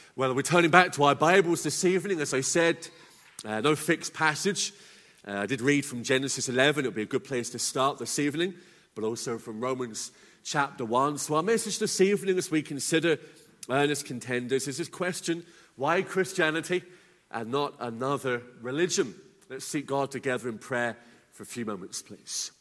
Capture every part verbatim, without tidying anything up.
Well, we're turning back to our Bibles this evening. As I said, uh, no fixed passage. Uh, I did read from Genesis eleven. It would be a good place to start this evening, but also from Romans chapter one. So our message this evening as we consider earnest contenders is this question: why Christianity and not another religion? Let's seek God together in prayer for a few moments, please.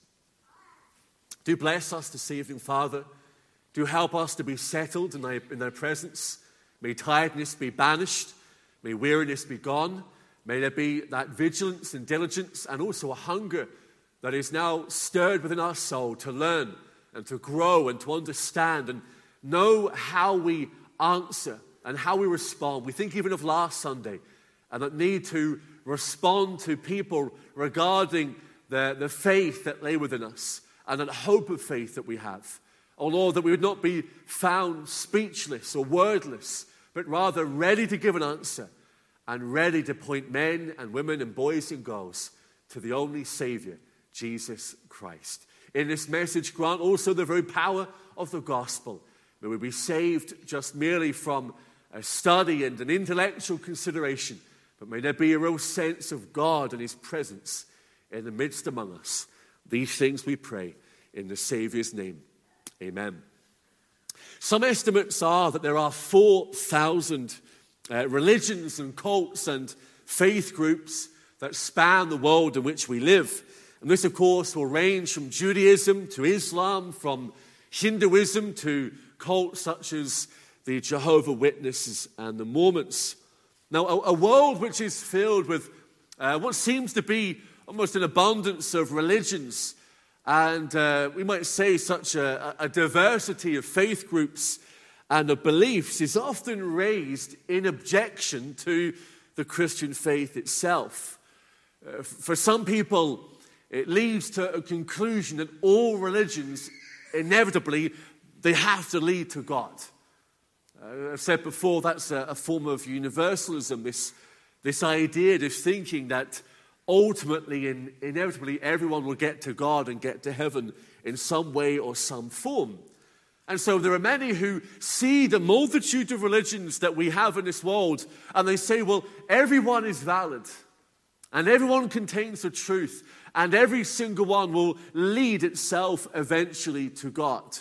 Do bless us this evening, Father. Do help us to be settled in thy, in thy presence. May tiredness be banished. May weariness be gone. May there be that vigilance and diligence and also a hunger that is now stirred within our soul to learn and to grow and to understand and know how we answer and how we respond. We think even of last Sunday and that need to respond to people regarding the, the faith that lay within us and that hope of faith that we have. Oh Lord, that we would not be found speechless or wordless, but rather ready to give an answer and ready to point men and women and boys and girls to the only Savior, Jesus Christ. In this message, grant also the very power of the gospel. May we be saved just merely from a study and an intellectual consideration, but may there be a real sense of God and His presence in the midst among us. These things we pray in the Savior's name. Amen. Some estimates are that there are four thousand uh, religions and cults and faith groups that span the world in which we live. And this, of course, will range from Judaism to Islam, from Hinduism to cults such as the Jehovah's Witnesses and the Mormons. Now, a, a world which is filled with uh, what seems to be almost an abundance of religions, and uh, we might say such a, a diversity of faith groups and of beliefs is often raised in objection to the Christian faith itself. Uh, for some people, it leads to a conclusion that all religions, inevitably, they have to lead to God. Uh, I've said before, that's a, a form of universalism, this, this idea, this thinking that ultimately and inevitably everyone will get to God and get to heaven in some way or some form. And so there are many who see the multitude of religions that we have in this world and they say, well, everyone is valid and everyone contains the truth and every single one will lead itself eventually to God.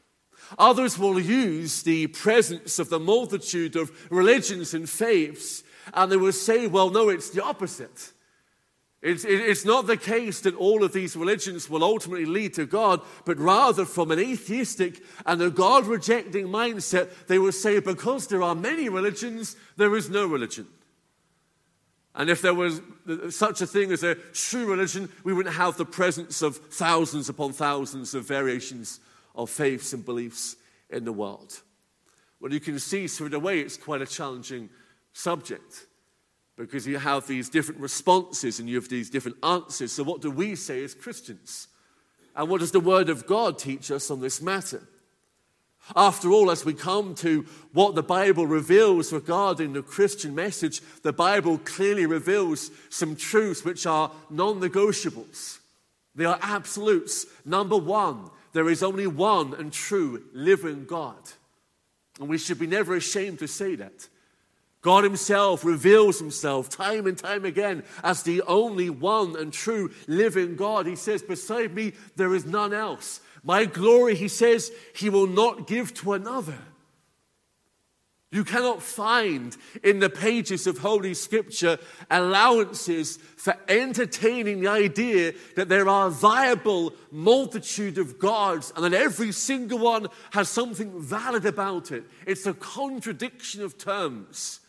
Others will use the presence of the multitude of religions and faiths and they will say, well, no, it's the opposite. It's, it's not the case that all of these religions will ultimately lead to God, but rather from an atheistic and a God-rejecting mindset, they will say, because there are many religions, there is no religion. And if there was such a thing as a true religion, we wouldn't have the presence of thousands upon thousands of variations of faiths and beliefs in the world. Well, you can see, so in a way, it's quite a challenging subject, because you have these different responses and you have these different answers. So what do we say as Christians? And what does the Word of God teach us on this matter? After all, as we come to what the Bible reveals regarding the Christian message, the Bible clearly reveals some truths which are non-negotiables. They are absolutes. Number one, there is only one and true living God. And we should be never ashamed to say that. God Himself reveals Himself time and time again as the only one and true living God. He says, beside me, there is none else. My glory, He says, He will not give to another. You cannot find in the pages of Holy Scripture allowances for entertaining the idea that there are a viable multitude of gods and that every single one has something valid about it. It's a contradiction of terms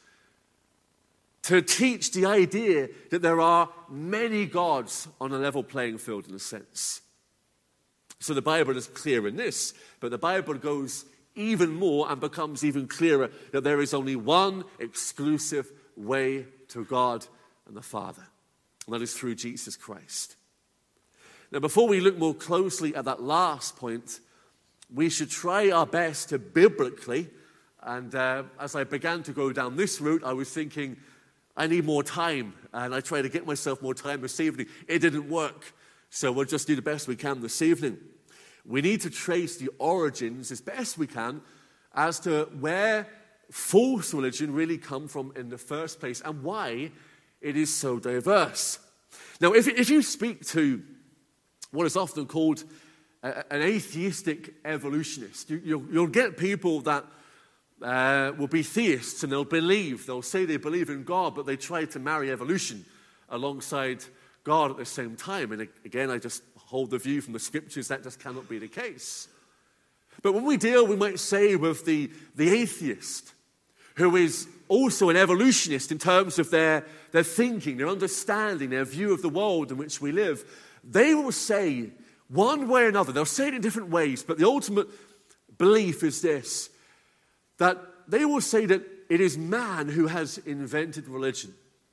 to teach the idea that there are many gods on a level playing field in a sense. So the Bible is clear in this, but the Bible goes even more and becomes even clearer that there is only one exclusive way to God and the Father, and that is through Jesus Christ. Now, before we look more closely at that last point, we should try our best to biblically, and uh, as I began to go down this route, I was thinking, I need more time, and I tried to get myself more time this evening. It didn't work, so we'll just do the best we can this evening. We need to trace the origins as best we can as to where false religion really come from in the first place, and why it is so diverse. Now, if, if you speak to what is often called a, an atheistic evolutionist, you, you'll, you'll get people that uh, will be theists, and they'll believe, they'll say they believe in God, but they try to marry evolution alongside God at the same time. And again, I just hold the view from the scriptures that just cannot be the case. But when we deal, we might say, with the, the atheist, who is also an evolutionist in terms of their, their thinking, their understanding, their view of the world in which we live, they will say one way or another, they'll say it in different ways, but the ultimate belief is this, that they will say that it is man who has invented religion.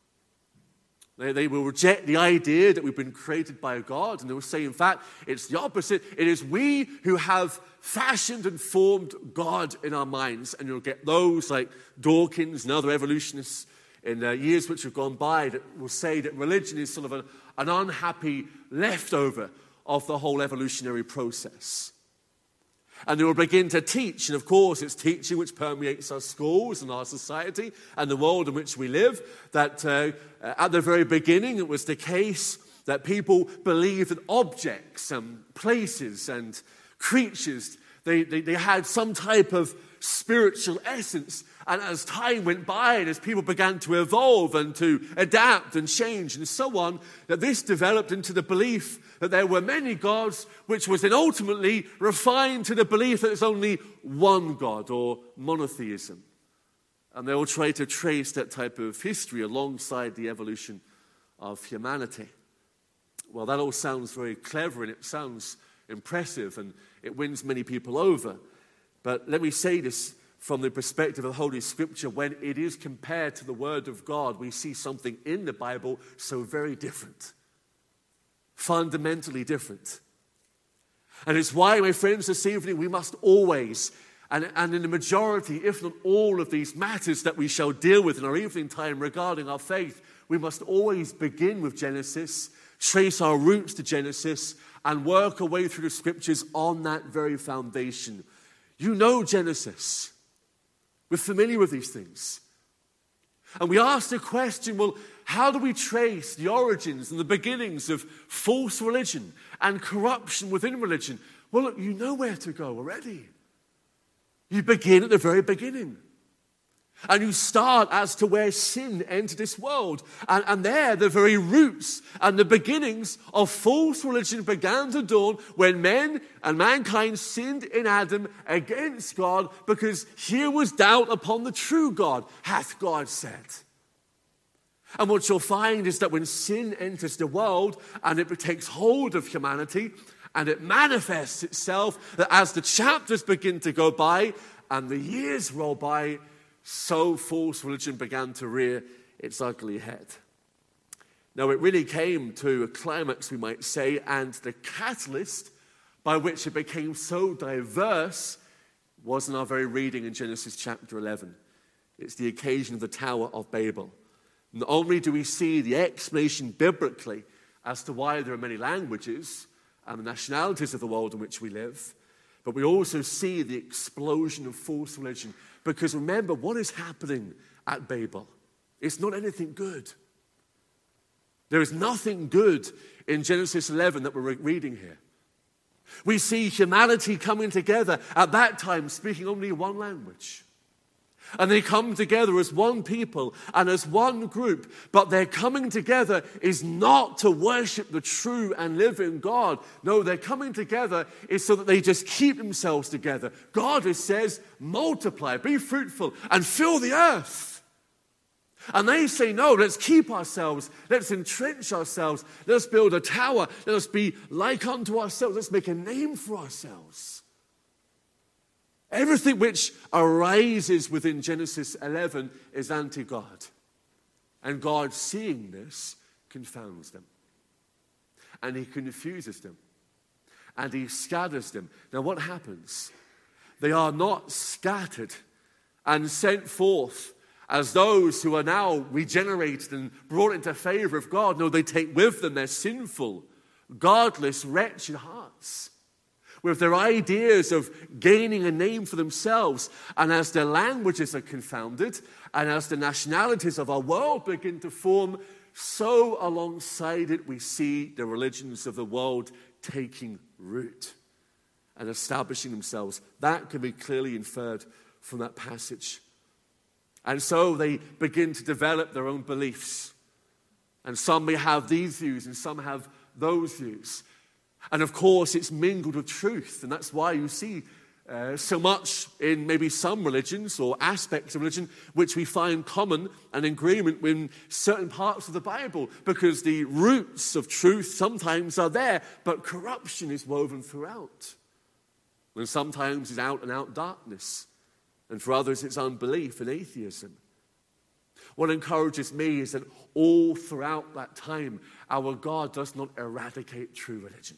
They, they will reject the idea that we've been created by God, and they will say, in fact, it's the opposite. It is we who have fashioned and formed God in our minds. And you'll get those like Dawkins and other evolutionists in the years which have gone by that will say that religion is sort of a, an unhappy leftover of the whole evolutionary process. And they will begin to teach, and of course it's teaching which permeates our schools and our society and the world in which we live, that uh, at the very beginning it was the case that people believed that objects and places and creatures, they, they, they had some type of spiritual essence. And as time went by and as people began to evolve and to adapt and change and so on, that this developed into the belief that there were many gods, which was then ultimately refined to the belief that there's only one God, or monotheism. And they all try to trace that type of history alongside the evolution of humanity. Well, that all sounds very clever and it sounds impressive and it wins many people over. But let me say this from the perspective of Holy Scripture. When it is compared to the Word of God, we see something in the Bible so very different. Fundamentally different. And it's why, my friends, this evening we must always, and, and in the majority, if not all of these matters that we shall deal with in our evening time regarding our faith, we must always begin with Genesis, trace our roots to Genesis, and work our way through the Scriptures on that very foundation. You know Genesis. We're familiar with these things. And we ask the question, well, how do we trace the origins and the beginnings of false religion and corruption within religion? Well, look, you know where to go already. You begin at the very beginning. And you start as to where sin entered this world. And, and there, the very roots and the beginnings of false religion began to dawn when men and mankind sinned in Adam against God, because here was doubt upon the true God, hath God said. And what you'll find is that when sin enters the world and it takes hold of humanity and it manifests itself, that as the chapters begin to go by and the years roll by, so false religion began to rear its ugly head. Now, it really came to a climax, we might say, and the catalyst by which it became so diverse was in our very reading in Genesis chapter eleven. It's the occasion of the Tower of Babel. Not only do we see the explanation biblically as to why there are many languages and the nationalities of the world in which we live, but we also see the explosion of false religion. Because remember, what is happening at Babel? It's not anything good. There is nothing good in Genesis eleven that we're reading here. We see humanity coming together at that time, speaking only one language. And they come together as one people and as one group. But their coming together is not to worship the true and living God. No, their coming together is so that they just keep themselves together. God, it says, multiply, be fruitful, and fill the earth. And they say, no, let's keep ourselves. Let's entrench ourselves. Let's build a tower. Let us be like unto ourselves. Let's make a name for ourselves. Everything which arises within Genesis eleven is anti-God. And God, seeing this, confounds them. And he confuses them. And he scatters them. Now what happens? They are not scattered and sent forth as those who are now regenerated and brought into favor of God. No, they take with them their sinful, godless, wretched hearts, with their ideas of gaining a name for themselves. And as their languages are confounded, and as the nationalities of our world begin to form, so alongside it we see the religions of the world taking root and establishing themselves. That can be clearly inferred from that passage. And so they begin to develop their own beliefs. And some may have these views and some have those views. And of course, it's mingled with truth. And that's why you see uh, so much in maybe some religions or aspects of religion which we find common and agreement with certain parts of the Bible. Because the roots of truth sometimes are there, but corruption is woven throughout. And sometimes it's out and out darkness. And for others, it's unbelief and atheism. What encourages me is that all throughout that time, our God does not eradicate true religion.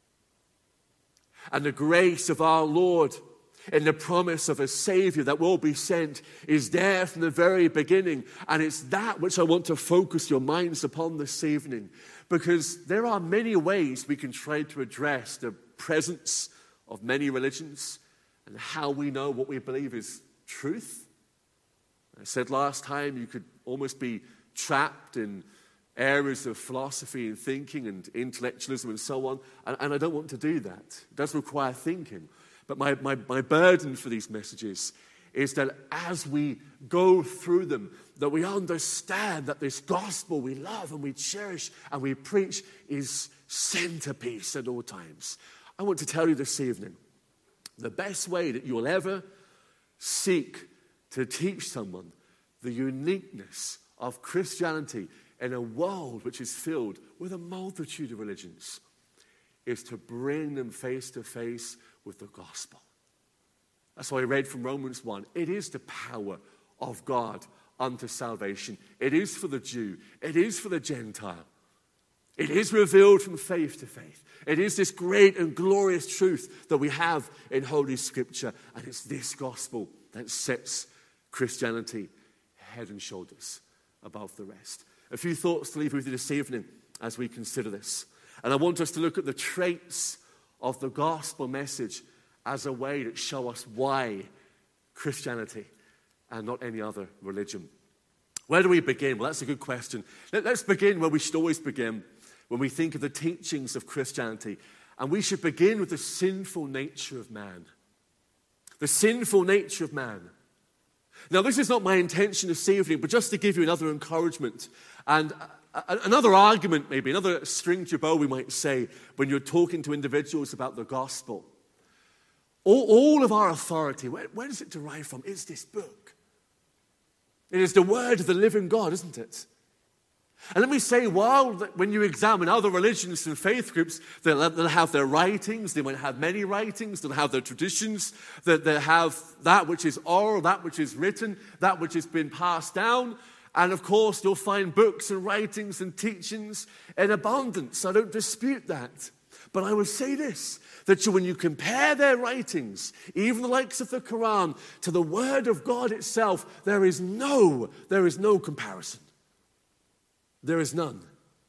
And the grace of our Lord in the promise of a Savior that will be sent is there from the very beginning. And it's that which I want to focus your minds upon this evening. Because there are many ways we can try to address the presence of many religions and how we know what we believe is truth. I said last time you could almost be trapped in areas of philosophy and thinking and intellectualism and so on, and, and I don't want to do that. It does require thinking. But my, my, my burden for these messages is that as we go through them, that we understand that this gospel we love and we cherish and we preach is centerpiece at all times. I want to tell you this evening, the best way that you'll ever seek to teach someone the uniqueness of Christianity in a world which is filled with a multitude of religions is to bring them face to face with the gospel. That's why I read from Romans one. It is the power of God unto salvation. It is for the Jew. It is for the Gentile. It is revealed from faith to faith. It is this great and glorious truth that we have in Holy Scripture. And it's this gospel that sets Christianity head and shoulders above the rest. A few thoughts to leave with you this evening as we consider this. And I want us to look at the traits of the gospel message as a way that show us why Christianity and not any other religion. Where do we begin? Well, that's a good question. Let's begin where we should always begin when we think of the teachings of Christianity. And we should begin with the sinful nature of man. The sinful nature of man. Now, this is not my intention this evening, but just to give you another encouragement and another argument, maybe, another string to your bow, we might say, when you're talking to individuals about the gospel. All, all of our authority, where, where does it derive from? It's this book. It is the word of the living God, isn't it? And let me say, while when you examine other religions and faith groups, they'll, they'll have their writings, they might have many writings, they'll have their traditions, they'll, they'll have that which is oral, that which is written, that which has been passed down. And of course, you'll find books and writings and teachings in abundance. I don't dispute that. But I would say this, that you, when you compare their writings, even the likes of the Quran, to the Word of God itself, there is no, there is no comparison. There is none.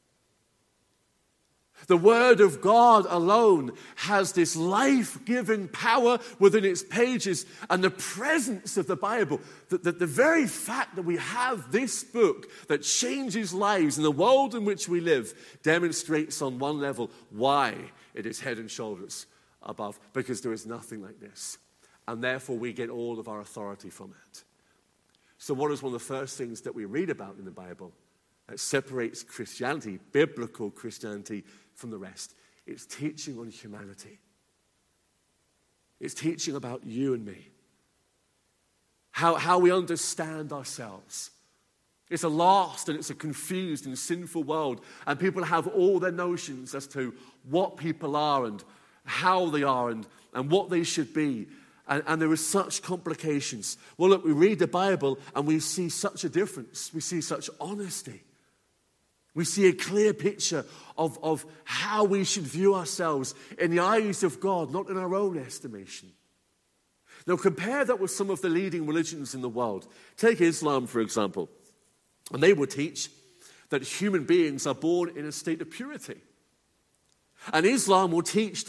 The Word of God alone has this life-giving power within its pages, and the presence of the Bible, that the, the very fact that we have this book that changes lives in the world in which we live demonstrates on one level why it is head and shoulders above, because there is nothing like this. And therefore we get all of our authority from it. So what is one of the first things that we read about in the Bible that separates Christianity, biblical Christianity, from the rest? It's teaching on humanity. It's teaching about you and me. How, how we understand ourselves. It's a lost and it's a confused and sinful world, and people have all their notions as to what people are and how they are and, and what they should be. And, and there are such complications. Well, look, we read the Bible and we see such a difference. We see such honesty. We see a clear picture of, of how we should view ourselves in the eyes of God, not in our own estimation. Now, compare that with some of the leading religions in the world. Take Islam, for example. And they will teach that human beings are born in a state of purity. And Islam will teach that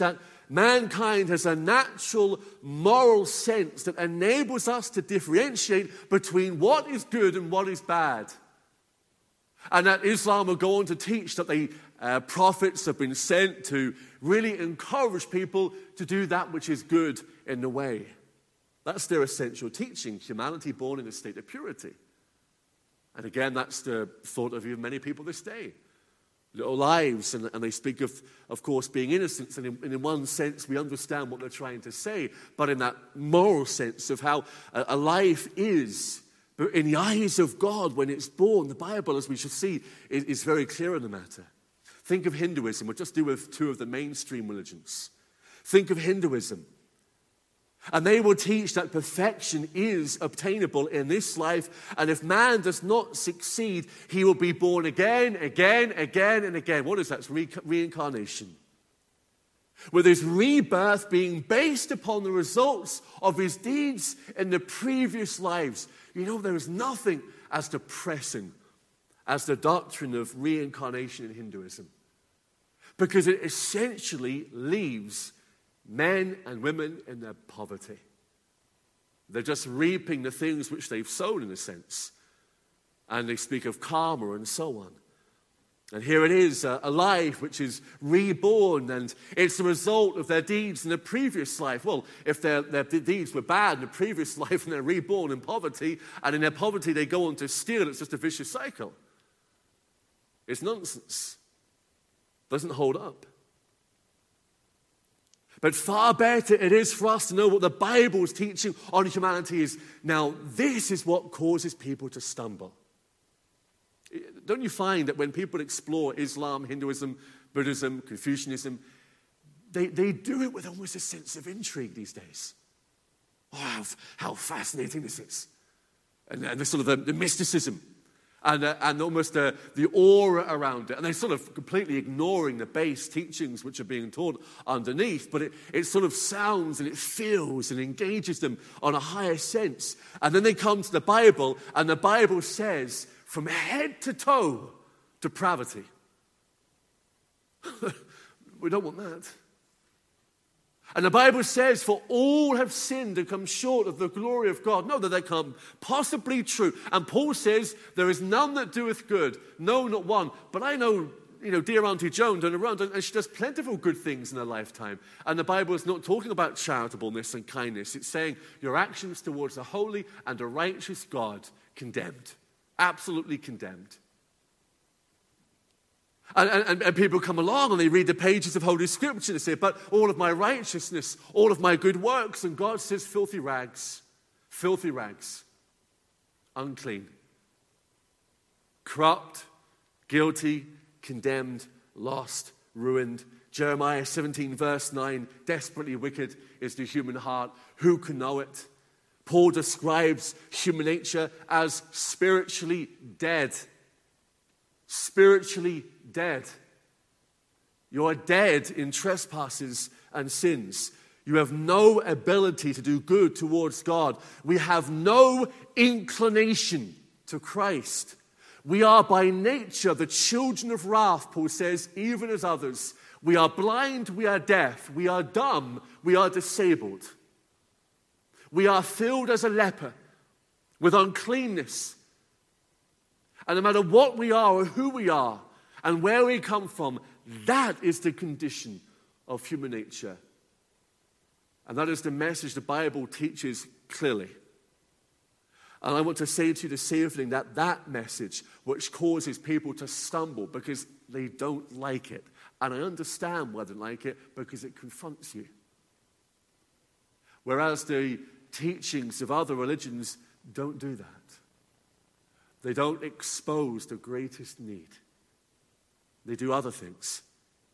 mankind has a natural moral sense that enables us to differentiate between what is good and what is bad. And that Islam will go on to teach that the uh, prophets have been sent to really encourage people to do that which is good in the way. That's their essential teaching, humanity born in a state of purity. And again, that's the thought of even many people this day. Little lives, and, and they speak of, of course, being innocent, and in, and in one sense we understand what they're trying to say, but in that moral sense of how a, a life is, but in the eyes of God when it's born, the Bible, as we shall see, is, is very clear on the matter. Think of Hinduism. We'll just do with two of the mainstream religions. Think of Hinduism. And they will teach that perfection is obtainable in this life, and if man does not succeed, he will be born again, again, again, and again. What is that? It's re- reincarnation. With his rebirth being based upon the results of his deeds in the previous lives. You know, there is nothing as depressing as the doctrine of reincarnation in Hinduism, because it essentially leaves men and women in their poverty. They're just reaping the things which they've sown, in a sense. And they speak of karma and so on. And here it is, a, a life which is reborn, and it's the result of their deeds in the previous life. Well, if their, their deeds were bad in the previous life and they're reborn in poverty, and in their poverty they go on to steal, it's just a vicious cycle. It's nonsense. Doesn't hold up. But far better it is for us to know what the Bible's teaching on humanity is. Now, this is what causes people to stumble. Don't you find that when people explore Islam, Hinduism, Buddhism, Confucianism, they, they do it with almost a sense of intrigue these days? Oh, how, how fascinating this is. And, and the sort of the, the mysticism. And, uh, and almost uh, the aura around it. And they're sort of completely ignoring the base teachings which are being taught underneath. But it, it sort of sounds and it feels and engages them on a higher sense. And then they come to the Bible, and the Bible says, from head to toe, depravity. We don't want that. And the Bible says, for all have sinned and come short of the glory of God. No, that they can't possibly be true. And Paul says, there is none that doeth good, no, not one. But I know, you know, dear Auntie Joan down around, and she does plentiful good things in her lifetime. And the Bible is not talking about charitableness and kindness. It's saying your actions towards a holy and a righteous God condemned. Absolutely condemned. And, and, and people come along and they read the pages of Holy Scripture and they say, but all of my righteousness, all of my good works, and God says, filthy rags, filthy rags, unclean, corrupt, guilty, condemned, lost, ruined. Jeremiah seventeen verse nine, desperately wicked is the human heart. Who can know it? Paul describes human nature as spiritually dead. Spiritually dead. You are dead in trespasses and sins. You have no ability to do good towards God. We have no inclination to Christ. We are by nature the children of wrath, Paul says, even as others. We are blind, we are deaf, we are dumb, we are disabled. We are filled as a leper with uncleanness. And no matter what we are or who we are and where we come from, that is the condition of human nature. And that is the message the Bible teaches clearly. And I want to say to you this evening that that message, which causes people to stumble because they don't like it, and I understand why they don't like it, because it confronts you. Whereas the teachings of other religions don't do that. They don't expose the greatest need. They do other things.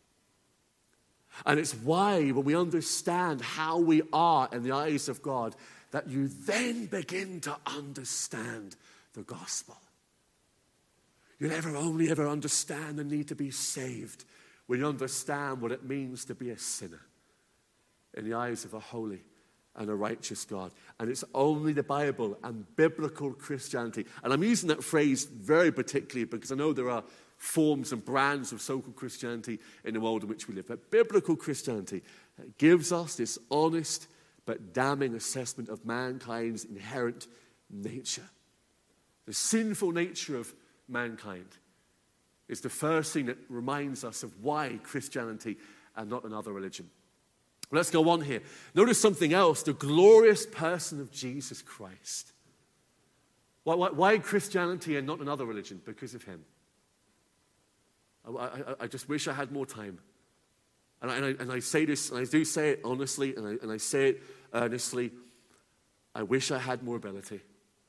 And it's why, when we understand how we are in the eyes of God, that you then begin to understand the gospel. You'll never only ever understand the need to be saved when you understand what it means to be a sinner in the eyes of a holy and a righteous God. And it's only the Bible and biblical Christianity. And I'm using that phrase very particularly because I know there are forms and brands of so-called Christianity in the world in which we live. But biblical Christianity It gives us this honest but damning assessment of mankind's inherent nature. The sinful nature of mankind is the first thing that reminds us of why Christianity and not another religion. Let's go on here. Notice something else, the glorious person of Jesus Christ. Why, why, why Christianity and not another religion? Because of him. I, I, I just wish I had more time. And I, and, I, and I say this, and I do say it honestly, and I, and I say it earnestly. I wish I had more ability.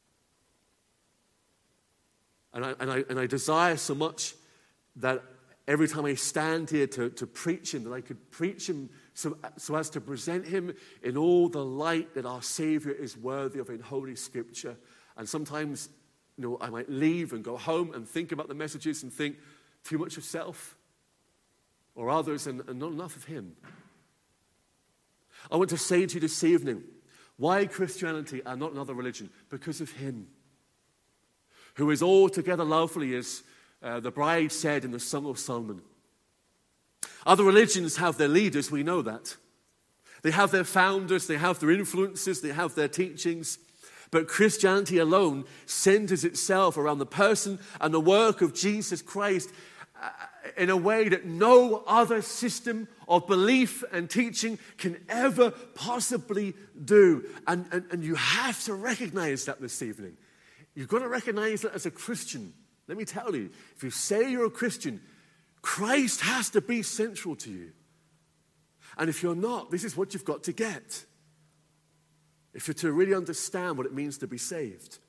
And I, and I, and I desire so much that every time I stand here to, to preach him, that I could preach him so, so as to present him in all the light that our Savior is worthy of in Holy Scripture. And sometimes, you know, I might leave and go home and think about the messages and think too much of self or others and, and not enough of him. I want to say to you this evening, why Christianity and not another religion? Because of him, who is altogether lovely, as uh, the bride said in the Song of Solomon. Other religions have their leaders, we know that. They have their founders, they have their influences, they have their teachings. But Christianity alone centers itself around the person and the work of Jesus Christ uh, in a way that no other system of belief and teaching can ever possibly do. And, and, and you have to recognize that this evening. You've got to recognize that as a Christian. Let me tell you, if you say you're a Christian, Christ has to be central to you. And if you're not, this is what you've got to get. If you're to really understand what it means to be saved.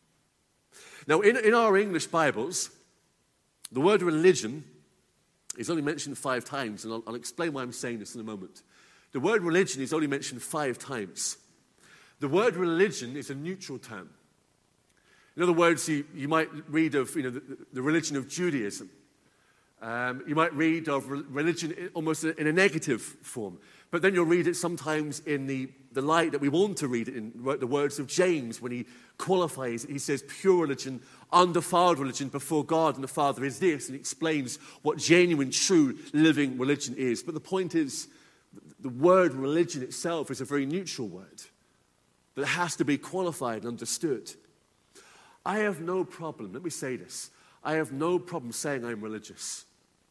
Now, in, in our English Bibles, the word religion is only mentioned five times, and I'll, I'll explain why I'm saying this in a moment. The word religion is only mentioned five times. The word religion is a neutral term. In other words, you, you might read of you know, the, the religion of Judaism. Um, you might read of religion almost in a negative form. But then you'll read it sometimes in the, the light that we want to read it in, the words of James when he qualifies it. He says, pure religion, undefiled religion before God and the Father is this. And he explains what genuine, true, living religion is. But the point is, the word religion itself is a very neutral word that has to be qualified and understood. I have no problem, let me say this, I have no problem saying I'm religious.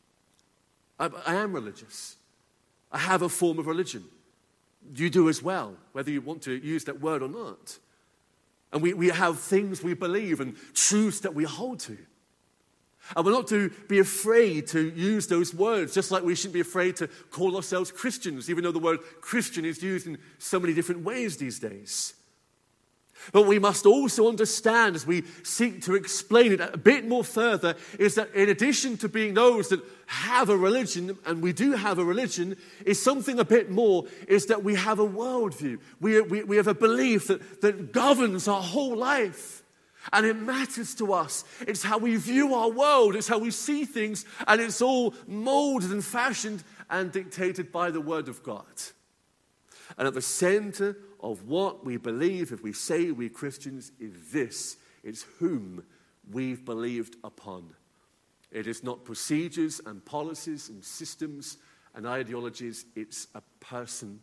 I, I am religious. I have a form of religion. You do as well, whether you want to use that word or not. And we, we have things we believe and truths that we hold to. And we're not to be afraid to use those words, just like we shouldn't be afraid to call ourselves Christians, even though the word Christian is used in so many different ways these days. But we must also understand, as we seek to explain it a bit more further, is that in addition to being those that have a religion, and we do have a religion, is something a bit more, is that we have a worldview. We, we, we have a belief that, that governs our whole life. And it matters to us. It's how we view our world. It's how we see things. And it's all molded and fashioned and dictated by the Word of God. And at the center of what we believe, if we say we're Christians, is this. It's whom we've believed upon. It is not procedures and policies and systems and ideologies. It's a person.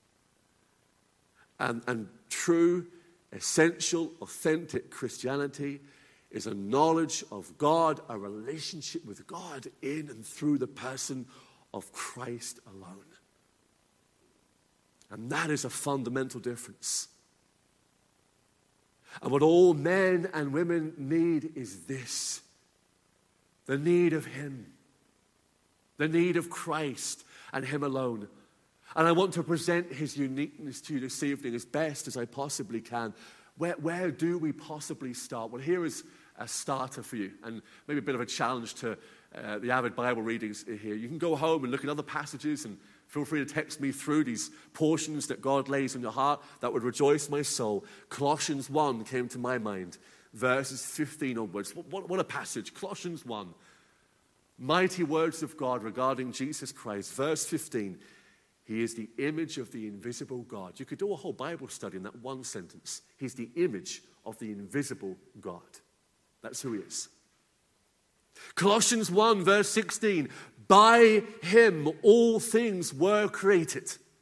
And, and true, essential, authentic Christianity is a knowledge of God, a relationship with God in and through the person of Christ alone. And that is a fundamental difference. And what all men and women need is this. The need of Him. The need of Christ and Him alone. And I want to present His uniqueness to you this evening as best as I possibly can. Where, where do we possibly start? Well, here is a starter for you, and maybe a bit of a challenge to uh, the avid Bible readings here. You can go home and look at other passages, and feel free to text me through these portions that God lays on your heart that would rejoice my soul. Colossians one came to my mind, verses fifteen onwards. What, what, what a passage. Colossians one. Mighty words of God regarding Jesus Christ. Verse fifteen. He is the image of the invisible God. You could do a whole Bible study in that one sentence. He's the image of the invisible God. That's who He is. Colossians one, verse sixteen. By Him all things were created.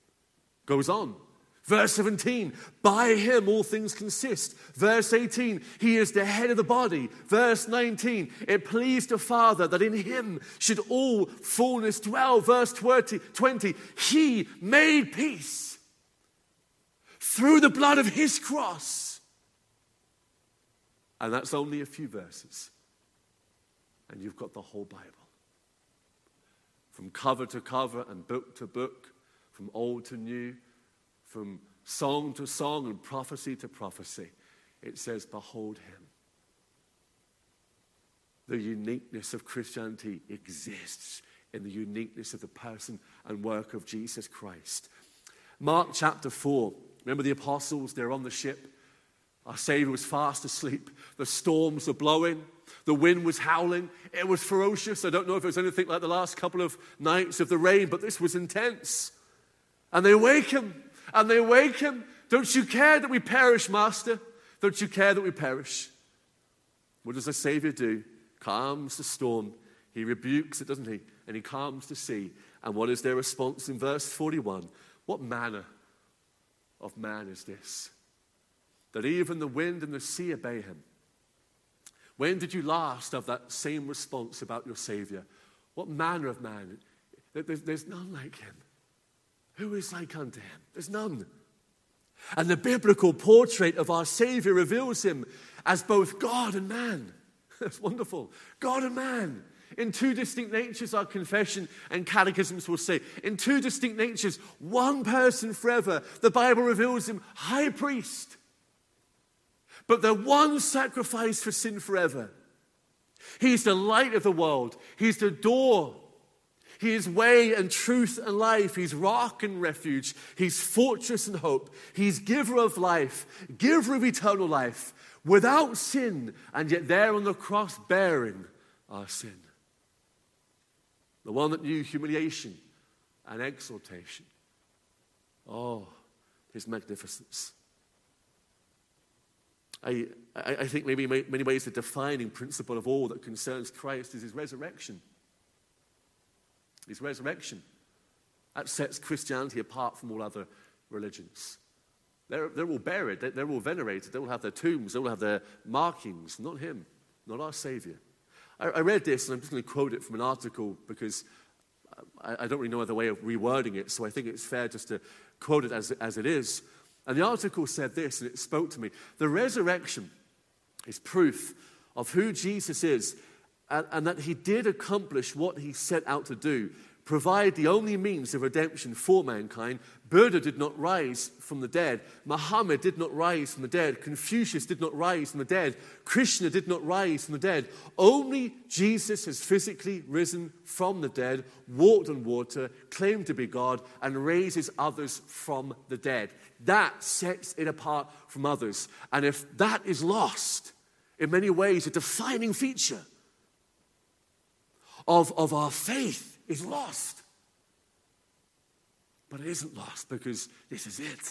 Goes on. Verse seventeen, by him all things consist. Verse eighteen, he is the head of the body. Verse nineteen, it pleased the Father that in him should all fullness dwell. Verse twenty, he made peace through the blood of his cross. And that's only a few verses. And you've got the whole Bible. From cover to cover and book to book, from old to new, from song to song and prophecy to prophecy, it says, behold him. The uniqueness of Christianity exists in the uniqueness of the person and work of Jesus Christ. Mark chapter four, remember the apostles, they're on the ship. Our Savior was fast asleep. The storms were blowing. The wind was howling. It was ferocious. I don't know if it was anything like the last couple of nights of the rain, but this was intense. And they wake him. And they wake him. Don't you care that we perish, Master? Don't you care that we perish? What does the Savior do? Calms the storm. He rebukes it, doesn't he? And he calms the sea. And what is their response in verse forty-one? What manner of man is this, that even the wind and the sea obey him? When did you last have that same response about your Savior? What manner of man? There's, there's none like him. Who is like unto him? There's none. And the biblical portrait of our Savior reveals him as both God and man. That's wonderful. God and man. In two distinct natures, our confession and catechisms will say. In two distinct natures, one person forever. The Bible reveals him high priest. But the one sacrifice for sin forever. He's the light of the world. He's the door. He is way and truth and life. He's rock and refuge. He's fortress and hope. He's giver of life, giver of eternal life, without sin, and yet there on the cross bearing our sin. The one that knew humiliation and exaltation. Oh, his magnificence. I, I, I think maybe in many ways the defining principle of all that concerns Christ is his resurrection. His resurrection. That sets Christianity apart from all other religions. They're, they're all buried. They're, they're all venerated. They all have their tombs. They all have their markings. Not him. Not our Savior. I, I read this, and I'm just going to quote it from an article because I, I don't really know other way of rewording it, so I think it's fair just to quote it as, as it is. And the article said this, and it spoke to me. The resurrection is proof of who Jesus is, and, and that he did accomplish what he set out to do, provide the only means of redemption for mankind. Buddha did not rise from the dead. Muhammad did not rise from the dead. Confucius did not rise from the dead. Krishna did not rise from the dead. Only Jesus has physically risen from the dead, walked on water, claimed to be God, and raises others from the dead. That sets it apart from others. And if that is lost, in many ways, a defining feature of, of our faith is lost. But it isn't lost because this is it.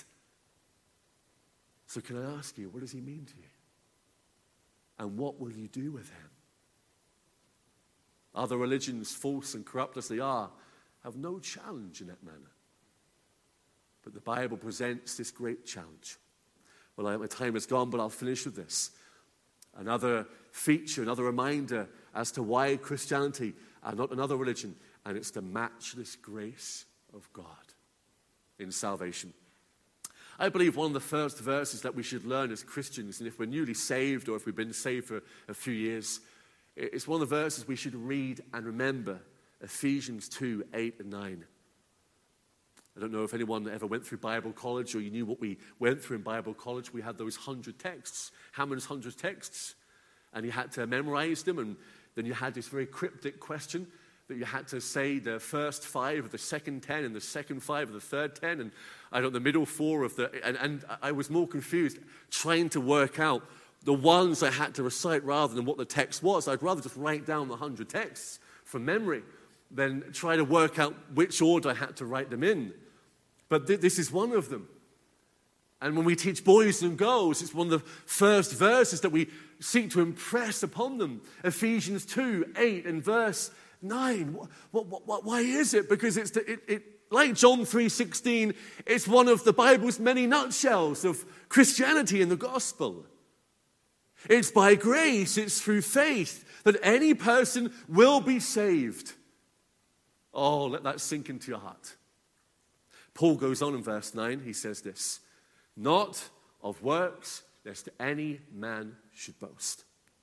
So can I ask you, what does he mean to you? And what will you do with him? Other religions, false and corrupt as they are, have no challenge in that manner. But the Bible presents this great challenge. Well, my time is gone, but I'll finish with this. Another feature, another reminder as to why Christianity and not another religion, and it's the matchless grace of God in salvation. I believe one of the first verses that we should learn as Christians, and if we're newly saved or if we've been saved for a few years, it's one of the verses we should read and remember, Ephesians two, eight and nine. I don't know if anyone ever went through Bible college or you knew what we went through in Bible college. We had those hundred texts, Hammond's hundred texts, and you had to memorize them, and then you had this very cryptic question that you had to say the first five of the second ten and the second five of the third ten, and I don't know, the middle four of the, and, and I was more confused trying to work out the ones I had to recite rather than what the text was. I'd rather just write down the hundred texts from memory than try to work out which order I had to write them in. But th- this is one of them. And when we teach boys and girls, it's one of the first verses that we seek to impress upon them. Ephesians two, eight and verse nine. What, what, what, why is it? Because it's the, it, it, like John three sixteen, it's one of the Bible's many nutshells of Christianity and the gospel. It's by grace, it's through faith that any person will be saved. Oh, let that sink into your heart. Paul goes on in verse nine, he says this, not of works, lest any man should boast.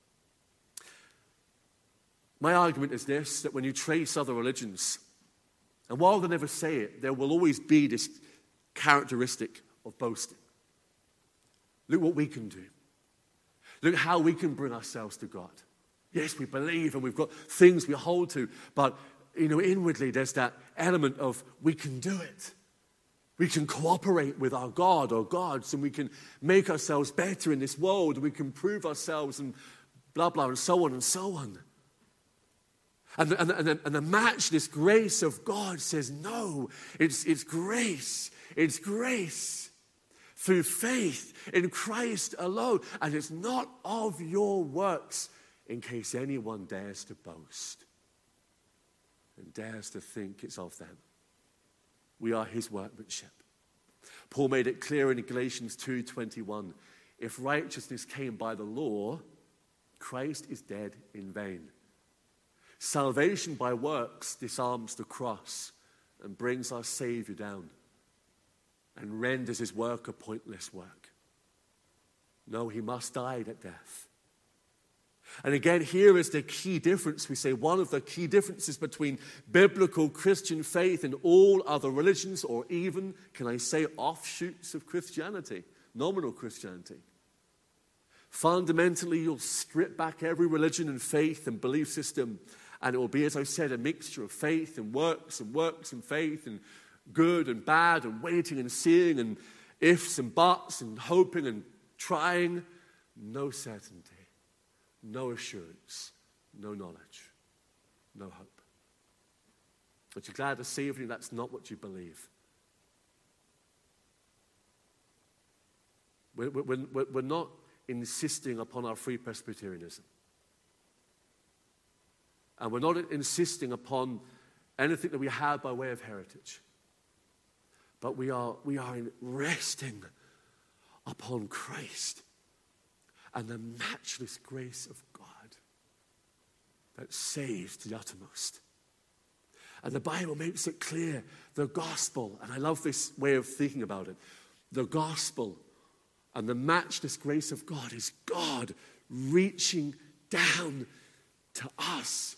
My argument is this, that when you trace other religions, and while they never say it, there will always be this characteristic of boasting. Look what we can do. Look how we can bring ourselves to God. Yes, we believe and we've got things we hold to, but you know, inwardly there's that element of we can do it. We can cooperate with our God or gods, and we can make ourselves better in this world, and we can prove ourselves and blah, blah, and so on and so on. And the, and, the, and, the, and the matchless grace of God says, no, it's, it's grace. It's grace through faith in Christ alone. And it's not of your works, in case anyone dares to boast and dares to think it's of them. We are his workmanship. Paul made it clear in Galatians two twenty-one, if righteousness came by the law, Christ is dead in vain. Salvation by works disarms the cross and brings our Savior down and renders his work a pointless work. No, he must die at death. And again, here is the key difference. We say one of the key differences between biblical Christian faith and all other religions, or even, can I say, offshoots of Christianity, nominal Christianity. Fundamentally, you'll strip back every religion and faith and belief system, and it will be, as I said, a mixture of faith and works and works and faith and good and bad and waiting and seeing and ifs and buts and hoping and trying. No certainty. No assurance, no knowledge, no hope. But you're glad this evening that's not what you believe. We're, we're, we're not insisting upon our free Presbyterianism. And we're not insisting upon anything that we have by way of heritage. But we are, we are resting upon Christ and the matchless grace of God that saves to the uttermost. And the Bible makes it clear, the gospel, and I love this way of thinking about it, the gospel and the matchless grace of God is God reaching down to us.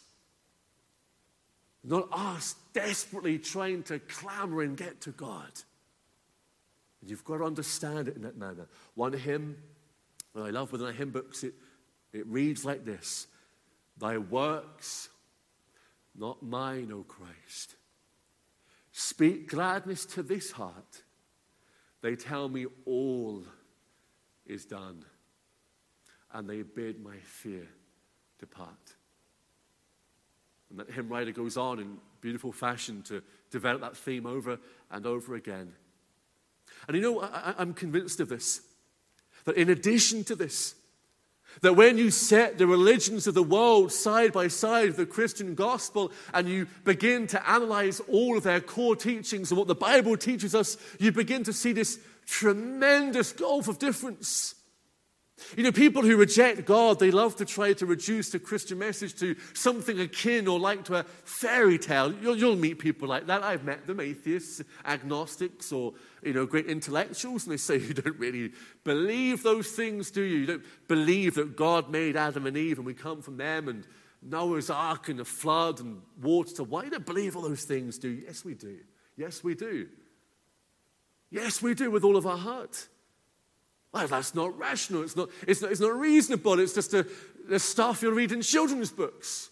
Not us desperately trying to clamor and get to God. And you've got to understand it in that manner. One hymn, and I love within our hymn books, it, it reads like this. Thy works, not mine, O Christ. Speak gladness to this heart. They tell me all is done, and they bid my fear depart. And that hymn writer goes on in beautiful fashion to develop that theme over and over again. And you know, I, I'm convinced of this. That in addition to this, that when you set the religions of the world side by side with the Christian gospel and you begin to analyze all of their core teachings and what the Bible teaches us, you begin to see this tremendous gulf of difference. You know, people who reject God, they love to try to reduce the Christian message to something akin or like to a fairy tale. You'll, you'll meet people like that. I've met them, atheists, agnostics, or, you know, great intellectuals, and they say, you don't really believe those things, do you? You don't believe that God made Adam and Eve and we come from them, and Noah's Ark and the flood and water. Why do you don't believe all those things, do you? Yes, we do. Yes, we do. Yes, we do with all of our heart. Well, that's not rational. It's not, it's not, it's not reasonable. It's just a, the stuff you'll read in children's books.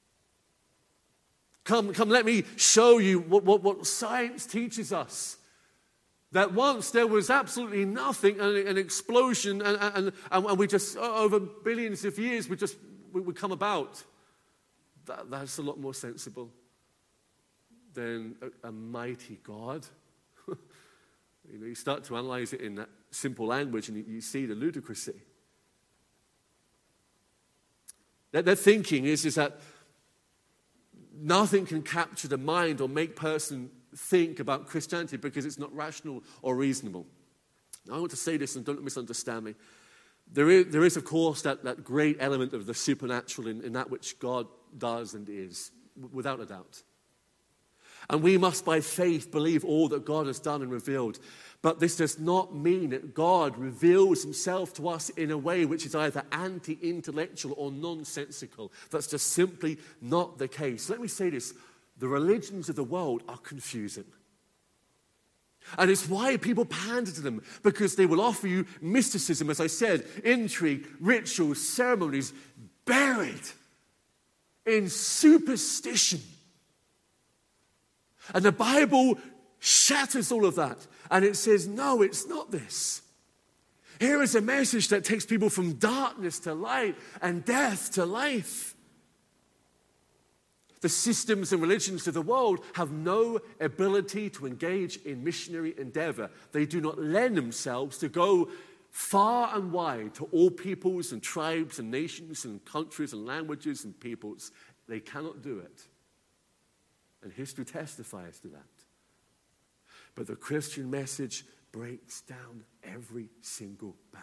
Come, come, let me show you what, what, what science teaches us. That once there was absolutely nothing, and an explosion, and, and, and, and we just, over billions of years, we just, we, we come about. That, that's a lot more sensible than a, a mighty God. You know, you start to analyze it in that simple language and you, you see the ludicrousy. That their thinking is, is that nothing can capture the mind or make person think about Christianity because it's not rational or reasonable. Now, I want to say this, and don't misunderstand me. There is, there is of course, that, that great element of the supernatural in, in that which God does and is, w- without a doubt. And we must, by faith, believe all that God has done and revealed. But this does not mean that God reveals himself to us in a way which is either anti-intellectual or nonsensical. That's just simply not the case. Let me say this. The religions of the world are confusing. And it's why people pander to them, because they will offer you mysticism, as I said, intrigue, rituals, ceremonies, buried in superstition. And the Bible shatters all of that. And it says, no, it's not this. Here is a message that takes people from darkness to light and death to life. The systems and religions of the world have no ability to engage in missionary endeavor. They do not lend themselves to go far and wide to all peoples and tribes and nations and countries and languages and peoples. They cannot do it. And history testifies to that. But the Christian message breaks down every single barrier.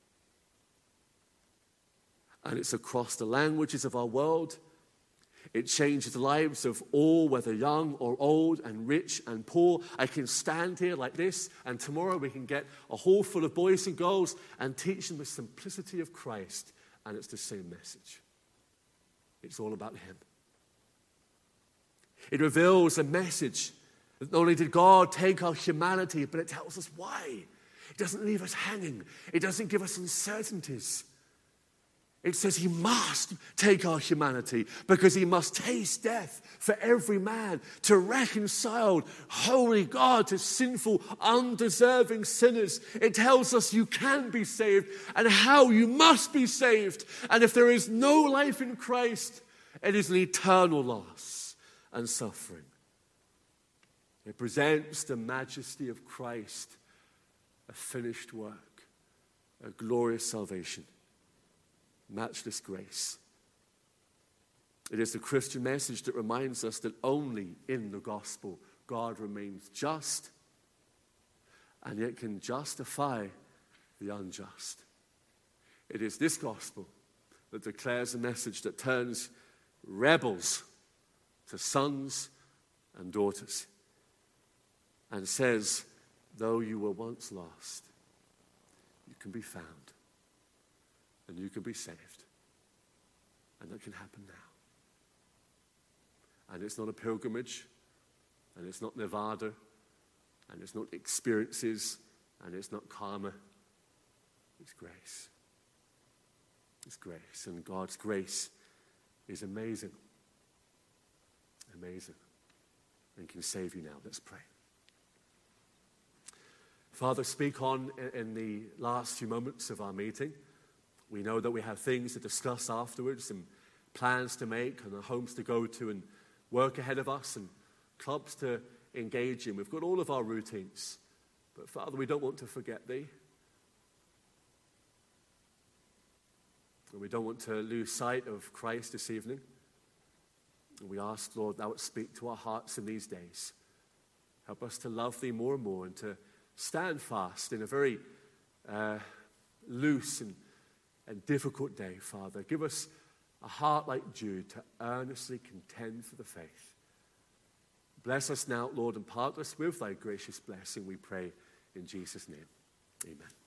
And it's across the languages of our world. It changes the lives of all, whether young or old, and rich and poor. I can stand here like this, and tomorrow we can get a hall full of boys and girls and teach them the simplicity of Christ. And it's the same message. It's all about him. It reveals a message that not only did God take our humanity, but it tells us why. It doesn't leave us hanging. It doesn't give us uncertainties. It says he must take our humanity because he must taste death for every man to reconcile holy God to sinful, undeserving sinners. It tells us you can be saved and how you must be saved. And if there is no life in Christ, it is an eternal loss and suffering. It presents the majesty of Christ, a finished work, a glorious salvation, matchless grace. It is the Christian message that reminds us that only in the gospel God remains just and yet can justify the unjust. It is this gospel that declares a message that turns rebels to sons and daughters and says, though you were once lost, you can be found. And you can be saved. And that can happen now. And it's not a pilgrimage. And it's not Nevada. And it's not experiences. And it's not karma. It's grace. It's grace. And God's grace is amazing. Amazing. And can save you now. Let's pray. Father, speak on in the last few moments of our meeting. We know that we have things to discuss afterwards and plans to make and homes to go to and work ahead of us and clubs to engage in. We've got all of our routines. But Father, we don't want to forget thee. And we don't want to lose sight of Christ this evening. And we ask, Lord, thou would speak to our hearts in these days. Help us to love thee more and more and to stand fast in a very uh, loose and and difficult day, Father. Give us a heart like Jude to earnestly contend for the faith. Bless us now, Lord, and part us with thy gracious blessing, we pray in Jesus' name. Amen.